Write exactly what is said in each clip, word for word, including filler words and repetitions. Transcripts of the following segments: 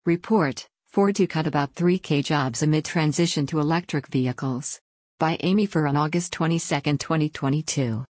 Report, Ford to cut about three thousand jobs amid transition to electric vehicles. By Amy Furr on August twenty-second, twenty twenty-two.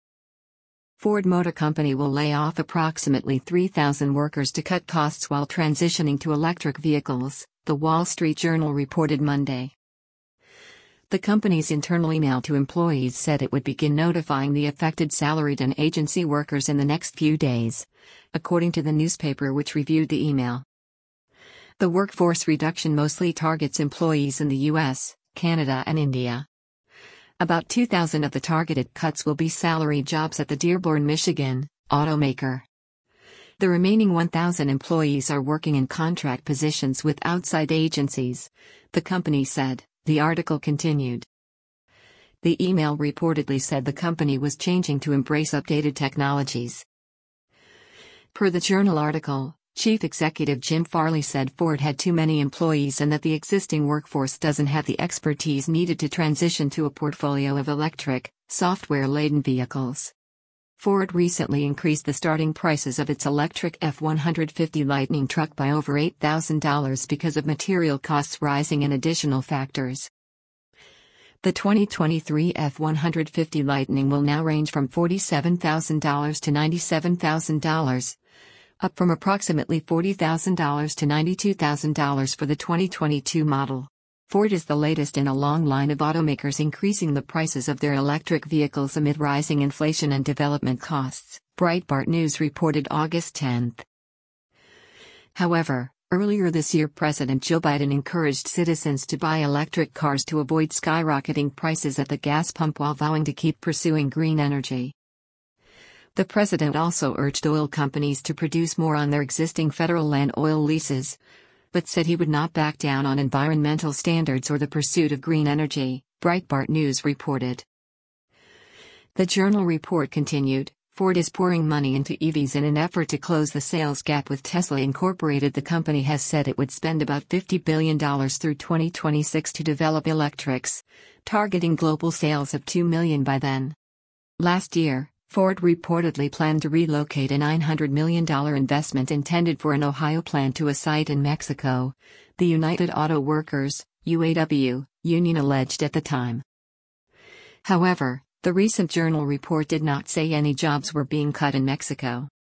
Ford Motor Company will lay off approximately three thousand workers to cut costs while transitioning to electric vehicles, The Wall Street Journal reported Monday. The company's internal email to employees said it would begin notifying the affected salaried and agency workers in the next few days, according to the newspaper which reviewed the email. The workforce reduction mostly targets employees in the U S, Canada, and India. About two thousand of the targeted cuts will be salaried jobs at the Dearborn, Michigan, automaker. The remaining one thousand employees are working in contract positions with outside agencies, the company said, the article continued. The email reportedly said the company was changing to embrace updated technologies. Per the journal article, Chief Executive Jim Farley said Ford had too many employees and that the existing workforce doesn't have the expertise needed to transition to a portfolio of electric, software-laden vehicles. Ford recently increased the starting prices of its electric F one fifty Lightning truck by over eight thousand dollars because of material costs rising and additional factors. The twenty twenty-three F one fifty Lightning will now range from forty-seven thousand dollars to ninety-seven thousand dollars. Up from approximately forty thousand dollars to ninety-two thousand dollars for the twenty twenty-two model. Ford is the latest in a long line of automakers increasing the prices of their electric vehicles amid rising inflation and development costs, Breitbart News reported August tenth. However, earlier this year President Joe Biden encouraged citizens to buy electric cars to avoid skyrocketing prices at the gas pump while vowing to keep pursuing green energy. The president also urged oil companies to produce more on their existing federal land oil leases, but said he would not back down on environmental standards or the pursuit of green energy, Breitbart News reported. The journal report continued, Ford is pouring money into E Vs in an effort to close the sales gap with Tesla Incorporated. The company has said it would spend about fifty billion dollars through twenty twenty-six to develop electrics, targeting global sales of two million by then. Last year, Ford reportedly planned to relocate a nine hundred million dollars investment intended for an Ohio plant to a site in Mexico, the United Auto Workers, U A W, union alleged at the time. However, the recent journal report did not say any jobs were being cut in Mexico.